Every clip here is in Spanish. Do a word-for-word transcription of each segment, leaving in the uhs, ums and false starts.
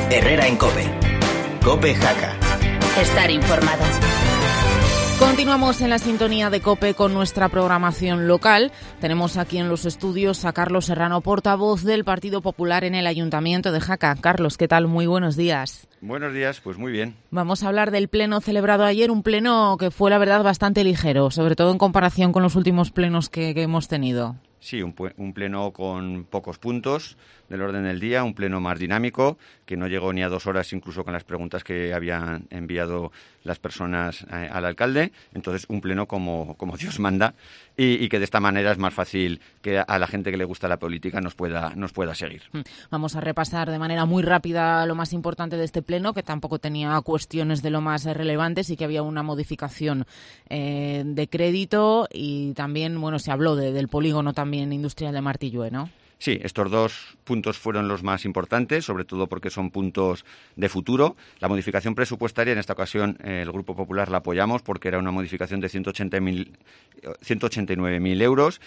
Herrera en COPE. COPE Jaca. Estar informado. Continuamos en la sintonía de COPE con nuestra programación local. Tenemos aquí en los estudios a Carlos Serrano, portavoz del Partido Popular en el Ayuntamiento de Jaca. Carlos, ¿qué tal? Muy buenos días. Buenos días, pues muy bien. Vamos a hablar del pleno celebrado ayer, un pleno que fue, la verdad, bastante ligero, sobre todo en comparación con los últimos plenos que, que hemos tenido. Sí, un, un pleno con pocos puntos del orden del día, un pleno más dinámico, que no llegó ni a dos horas, incluso con las preguntas que habían enviado las personas eh, al alcalde. Entonces, un pleno como, como Dios manda y, y que de esta manera es más fácil que a la gente que le gusta la política nos pueda, nos pueda seguir. Vamos a repasar de manera muy rápida lo más importante de este pleno, que tampoco tenía cuestiones de lo más relevantes y que había una modificación eh, de crédito y también, bueno, se habló de, del polígono también industrial de Martillue, ¿no? Sí, estos dos puntos fueron los más importantes, sobre todo porque son puntos de futuro. La modificación presupuestaria, en esta ocasión, eh, el Grupo Popular la apoyamos porque era una modificación de ciento ochenta y nueve mil euros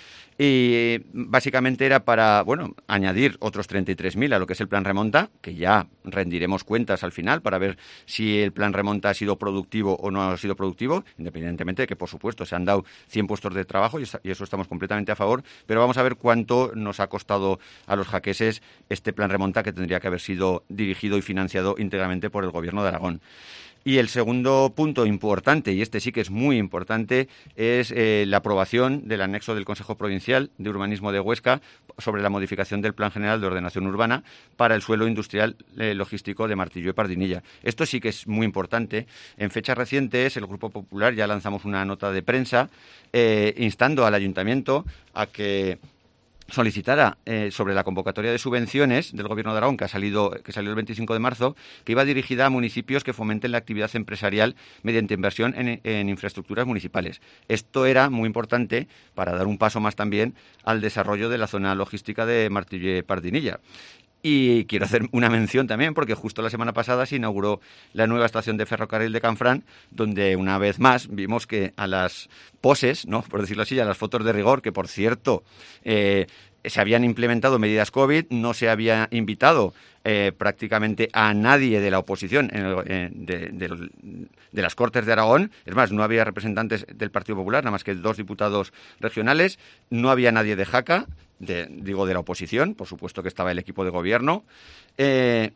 y básicamente era para, bueno, añadir otros treinta y tres mil a lo que es el plan Remonta, que ya rendiremos cuentas al final para ver si el plan Remonta ha sido productivo o no ha sido productivo, independientemente de que, por supuesto, se han dado cien puestos de trabajo y eso estamos completamente a favor, pero vamos a ver cuánto nos ha costado a los jaqueses este plan Remonta, que tendría que haber sido dirigido y financiado íntegramente por el Gobierno de Aragón. Y el segundo punto importante, y este sí que es muy importante, es eh, la aprobación del anexo del Consejo Provincial de Urbanismo de Huesca sobre la modificación del Plan General de Ordenación Urbana para el suelo industrial eh, logístico de Martillue y Pardinilla. Esto sí que es muy importante. En fechas recientes, el Grupo Popular ya lanzamos una nota de prensa eh, instando al Ayuntamiento a que solicitara eh, sobre la convocatoria de subvenciones del Gobierno de Aragón, que ha salido que salió el veinticinco de marzo, que iba dirigida a municipios que fomenten la actividad empresarial mediante inversión en, en infraestructuras municipales. Esto era muy importante para dar un paso más también al desarrollo de la zona logística de Martillue-Pardinilla. Y quiero hacer una mención también, porque justo la semana pasada se inauguró la nueva estación de ferrocarril de Canfrán, donde una vez más vimos que a las poses, ¿no?, por decirlo así, a las fotos de rigor, que por cierto eh, se habían implementado medidas COVID, no se había invitado eh, prácticamente a nadie de la oposición en el, eh, de, de, de las Cortes de Aragón. Es más, no había representantes del Partido Popular, nada más que dos diputados regionales, no había nadie de Jaca, de, digo de la oposición, por supuesto que estaba el equipo de gobierno, eh,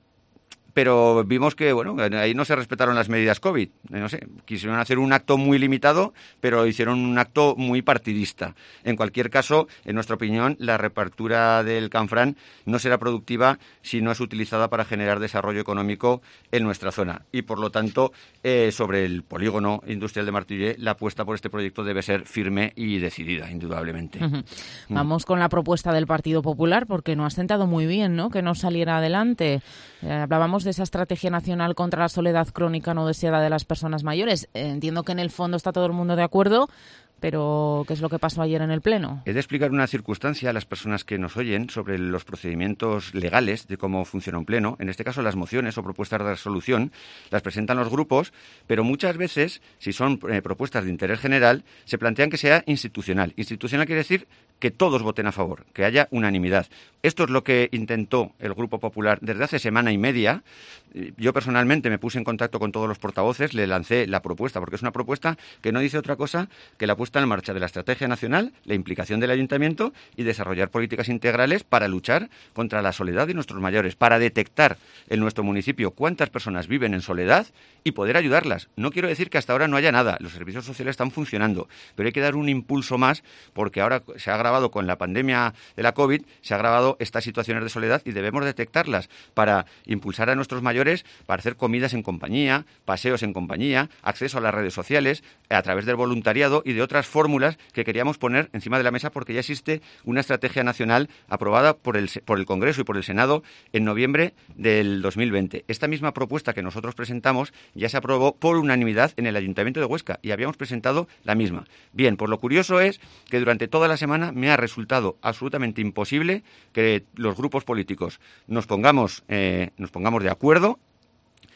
pero vimos que, bueno, ahí no se respetaron las medidas COVID. No sé, quisieron hacer un acto muy limitado, pero hicieron un acto muy partidista. En cualquier caso, en nuestra opinión, la reapertura del Canfrán no será productiva si no es utilizada para generar desarrollo económico en nuestra zona. Y, por lo tanto, eh, sobre el polígono industrial de Martillue, la apuesta por este proyecto debe ser firme y decidida, indudablemente. Uh-huh. Vamos con la propuesta del Partido Popular, porque no ha sentado muy bien, ¿no?, que no saliera adelante. Eh, hablábamos de esa estrategia nacional contra la soledad crónica no deseada de las personas mayores. Eh, entiendo que en el fondo está todo el mundo de acuerdo, pero ¿qué es lo que pasó ayer en el Pleno? He de explicar una circunstancia a las personas que nos oyen sobre los procedimientos legales de cómo funciona un Pleno. En este caso, las mociones o propuestas de resolución las presentan los grupos, pero muchas veces, si son eh, propuestas de interés general, se plantean que sea institucional. Institucional quiere decir que todos voten a favor, que haya unanimidad. Esto es lo que intentó el Grupo Popular desde hace semana y media. Yo personalmente me puse en contacto con todos los portavoces, le lancé la propuesta, porque es una propuesta que no dice otra cosa que la puesta en marcha de la estrategia nacional, la implicación del ayuntamiento y desarrollar políticas integrales para luchar contra la soledad de nuestros mayores, para detectar en nuestro municipio cuántas personas viven en soledad y poder ayudarlas. No quiero decir que hasta ahora no haya nada, los servicios sociales están funcionando, pero hay que dar un impulso más porque ahora se ha agravado con la pandemia de la COVID, se ha agravado estas situaciones de soledad y debemos detectarlas para impulsar a nuestros mayores, para hacer comidas en compañía, paseos en compañía, acceso a las redes sociales, a través del voluntariado y de otras fórmulas que queríamos poner encima de la mesa porque ya existe una estrategia nacional aprobada por el, por el Congreso y por el Senado en noviembre del dos mil veinte. Esta misma propuesta que nosotros presentamos ya se aprobó por unanimidad en el Ayuntamiento de Huesca y habíamos presentado la misma. Bien, pues lo curioso es que durante toda la semana me ha resultado absolutamente imposible que los grupos políticos nos pongamos, eh, nos pongamos de acuerdo.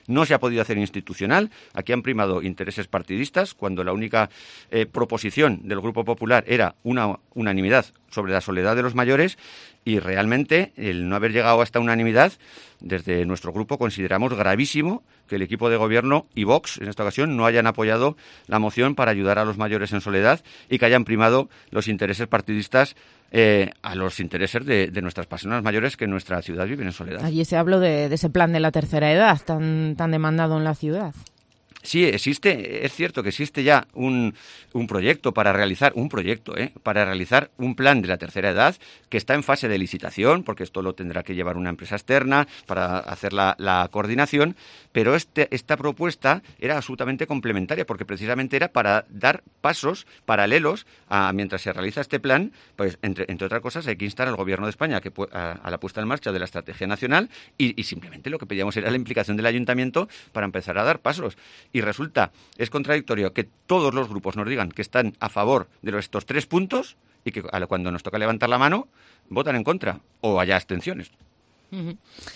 no se ha podido hacer institucional. Aquí han primado intereses partidistas, cuando la única eh, proposición del Grupo Popular era una unanimidad sobre la soledad de los mayores, y realmente el no haber llegado a esta unanimidad, desde nuestro grupo consideramos gravísimo que el equipo de gobierno y Vox en esta ocasión no hayan apoyado la moción para ayudar a los mayores en soledad y que hayan primado los intereses partidistas eh, a los intereses de, de nuestras personas mayores que en nuestra ciudad viven en soledad. Allí se habló de, de ese plan de la tercera edad tan, tan demandado en la ciudad. Sí, existe, es cierto que existe ya un, un proyecto para realizar, un proyecto, ¿eh? para realizar un plan de la tercera edad que está en fase de licitación, porque esto lo tendrá que llevar una empresa externa para hacer la, la coordinación, pero este, esta propuesta era absolutamente complementaria, porque precisamente era para dar pasos paralelos a mientras se realiza este plan, pues entre, entre otras cosas hay que instar al Gobierno de España que, a, a la puesta en marcha de la estrategia nacional y, y simplemente lo que pedíamos era la implicación del Ayuntamiento para empezar a dar pasos. Y resulta, es contradictorio que todos los grupos nos digan que están a favor de los, estos tres puntos y que cuando nos toca levantar la mano votan en contra o haya abstenciones. Uh-huh.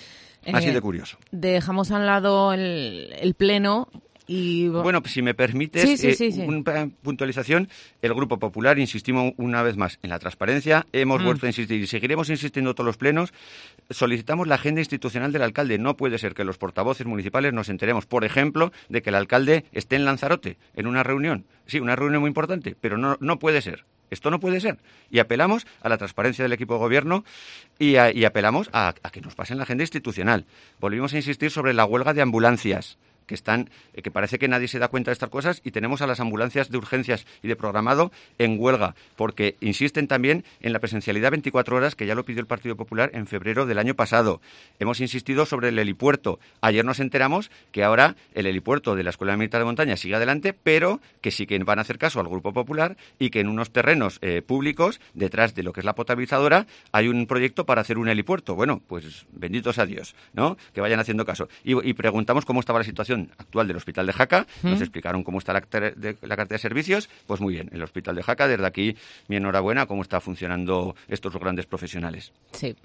Así eh, de curioso. Dejamos a un lado el, el pleno. Y... Bueno, pues si me permites, sí, sí, sí, eh, sí. una puntualización. El Grupo Popular, insistimos una vez más en la transparencia, hemos mm. vuelto a insistir y seguiremos insistiendo todos los plenos. Solicitamos la agenda institucional del alcalde. No puede ser que los portavoces municipales nos enteremos, por ejemplo, de que el alcalde esté en Lanzarote, en una reunión. Sí, una reunión muy importante, pero no, no puede ser. Esto no puede ser. Y apelamos a la transparencia del equipo de gobierno y, a, y apelamos a, a que nos pasen la agenda institucional. Volvimos a insistir sobre la huelga de ambulancias, que están, que parece que nadie se da cuenta de estas cosas, y tenemos a las ambulancias de urgencias y de programado en huelga, porque insisten también en la presencialidad veinticuatro horas, que ya lo pidió el Partido Popular en febrero del año pasado. Hemos insistido sobre el helipuerto. Ayer nos enteramos que ahora el helipuerto de la Escuela Militar de Montaña sigue adelante, pero que sí que van a hacer caso al Grupo Popular y que en unos terrenos eh, públicos, detrás de lo que es la potabilizadora, hay un proyecto para hacer un helipuerto. Bueno, pues benditos a Dios, ¿no? Que vayan haciendo caso. Y, y preguntamos cómo estaba la situación actual del Hospital de Jaca, ¿Mm? Nos explicaron cómo está la, de, la cartera de servicios, pues muy bien, el Hospital de Jaca, desde aquí mi enhorabuena, cómo está funcionando estos grandes profesionales. Sí.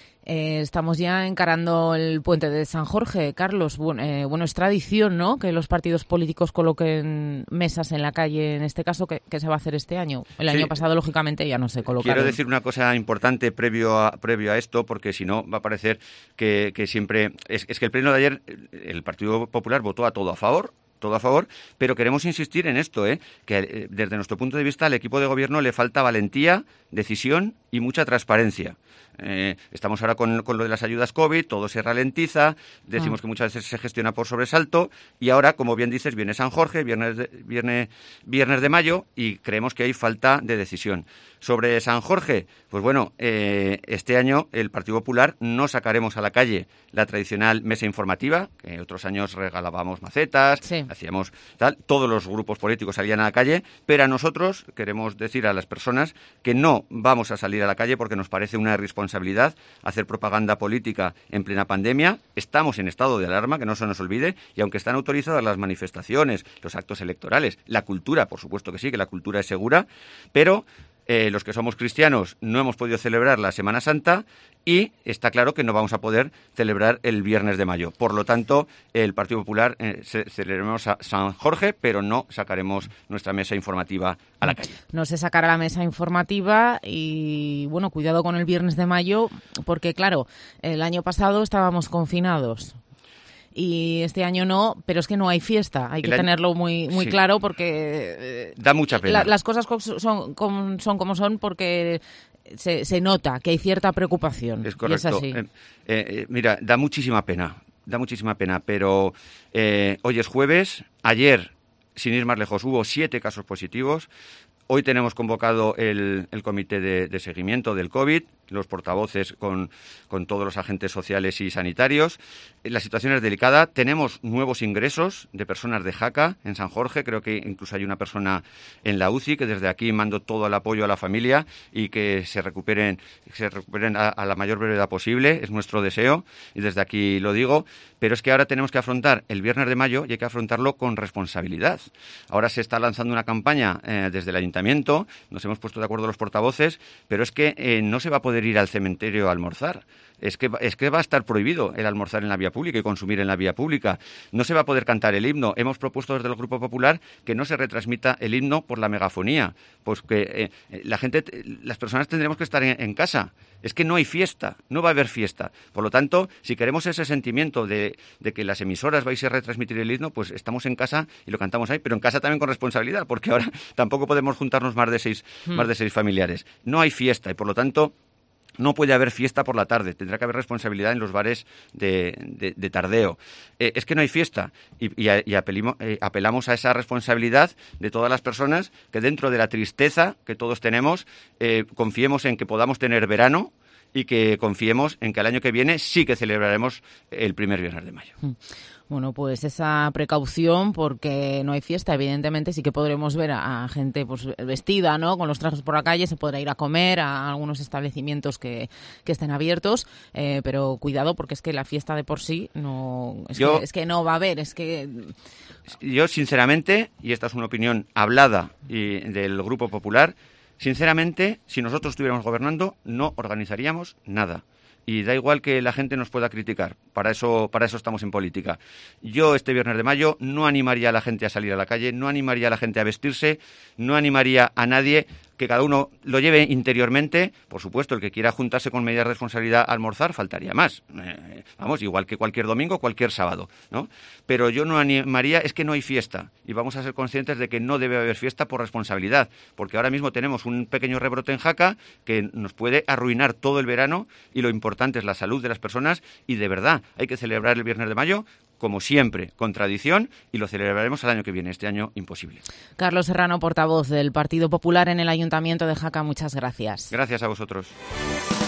Eh, estamos ya encarando el puente de San Jorge, Carlos. Bueno, eh, bueno, es tradición, ¿no?, que los partidos políticos coloquen mesas en la calle, en este caso, que, que se va a hacer este año. El año sí. pasado, lógicamente, ya no se colocaron. Quiero decir una cosa importante previo a, previo a esto, porque si no va a parecer que, que siempre... Es, es que el pleno de ayer, el Partido Popular votó a todo a favor, todo a favor, pero queremos insistir en esto, ¿eh? que eh, desde nuestro punto de vista al equipo de gobierno le falta valentía, decisión y mucha transparencia. Eh, estamos ahora con, con lo de las ayudas COVID, todo se ralentiza, decimos ah. que muchas veces se gestiona por sobresalto, y ahora, como bien dices, viene San Jorge, viernes de, viernes, viernes de mayo, y creemos que hay falta de decisión. Sobre San Jorge, pues bueno, eh, este año el Partido Popular no sacaremos a la calle la tradicional mesa informativa, que otros años regalábamos macetas, sí. hacíamos tal, todos los grupos políticos salían a la calle, pero a nosotros queremos decir a las personas que no vamos a salir a la calle porque nos parece una irresponsabilidad hacer propaganda política en plena pandemia. Estamos en estado de alarma, que no se nos olvide, y aunque están autorizadas las manifestaciones, los actos electorales, la cultura, por supuesto que sí, que la cultura es segura, pero Eh, los que somos cristianos no hemos podido celebrar la Semana Santa y está claro que no vamos a poder celebrar el viernes de mayo. Por lo tanto, el Partido Popular eh, ce- celebraremos a San Jorge, pero no sacaremos nuestra mesa informativa a la calle. No se sacará la mesa informativa y, bueno, cuidado con el viernes de mayo, porque, claro, el año pasado estábamos confinados. Y este año no, pero es que no hay fiesta. Hay que año... tenerlo muy muy sí. claro porque... Eh, da mucha pena. La, las cosas son, con, son como son porque se, se nota que hay cierta preocupación. Es correcto. Y es así. Eh, eh, mira, da muchísima pena, da muchísima pena, pero eh, hoy es jueves, ayer, sin ir más lejos, hubo siete casos positivos. Hoy tenemos convocado el, el comité de, de seguimiento del COVID, los portavoces con, con todos los agentes sociales y sanitarios. La situación es delicada. Tenemos nuevos ingresos de personas de Jaca en San Jorge. Creo que incluso hay una persona en la U C I, que desde aquí mando todo el apoyo a la familia y que se recuperen, se recuperen a, a la mayor brevedad posible. Es nuestro deseo y desde aquí lo digo. Pero es que ahora tenemos que afrontar el viernes de mayo y hay que afrontarlo con responsabilidad. Ahora se está lanzando una campaña eh, desde el Ayuntamiento. Nos hemos puesto de acuerdo los portavoces, pero es que eh, no se va a poder poder ir al cementerio a almorzar. Es que, es que va a estar prohibido el almorzar en la vía pública y consumir en la vía pública. No se va a poder cantar el himno. Hemos propuesto desde el Grupo Popular que no se retransmita el himno por la megafonía. Pues que eh, la gente, las personas tendremos que estar en, en casa. Es que no hay fiesta, no va a haber fiesta. Por lo tanto, si queremos ese sentimiento de, de que las emisoras vais a retransmitir el himno, pues estamos en casa y lo cantamos ahí, pero en casa también con responsabilidad, porque ahora tampoco podemos juntarnos más de seis, hmm. más de seis familiares. No hay fiesta y, por lo tanto, no puede haber fiesta por la tarde, tendrá que haber responsabilidad en los bares de, de, de tardeo. Eh, es que no hay fiesta y, y, y apelimo, eh, apelamos a esa responsabilidad de todas las personas que dentro de la tristeza que todos tenemos, eh, confiemos en que podamos tener verano y que confiemos en que el año que viene sí que celebraremos el primer viernes de mayo. Bueno, pues esa precaución, porque no hay fiesta, evidentemente sí que podremos ver a, a gente pues vestida, ¿no?, con los trajes por la calle, se podrá ir a comer a algunos establecimientos que, que estén abiertos, eh, pero cuidado, porque es que la fiesta de por sí no es, yo, que, es que no va a haber, es que... Yo, sinceramente, y esta es una opinión hablada y del Grupo Popular, sinceramente, si nosotros estuviéramos gobernando, no organizaríamos nada. Y da igual que la gente nos pueda criticar, para eso, para eso estamos en política. Yo este viernes de mayo no animaría a la gente a salir a la calle, no animaría a la gente a vestirse, no animaría a nadie, que cada uno lo lleve interiormente. Por supuesto, el que quiera juntarse con medidas de responsabilidad a almorzar, faltaría más. Eh, vamos, igual que cualquier domingo, cualquier sábado, ¿no? Pero yo no animaría, es que no hay fiesta. Y vamos a ser conscientes de que no debe haber fiesta por responsabilidad. Porque ahora mismo tenemos un pequeño rebrote en Jaca que nos puede arruinar todo el verano y lo importante es la salud de las personas. Y de verdad, hay que celebrar el viernes de mayo como siempre, con tradición, y lo celebraremos el año que viene. Este año, imposible. Carlos Serrano, portavoz del Partido Popular en el Ayuntamiento de Jaca, muchas gracias. Gracias a vosotros.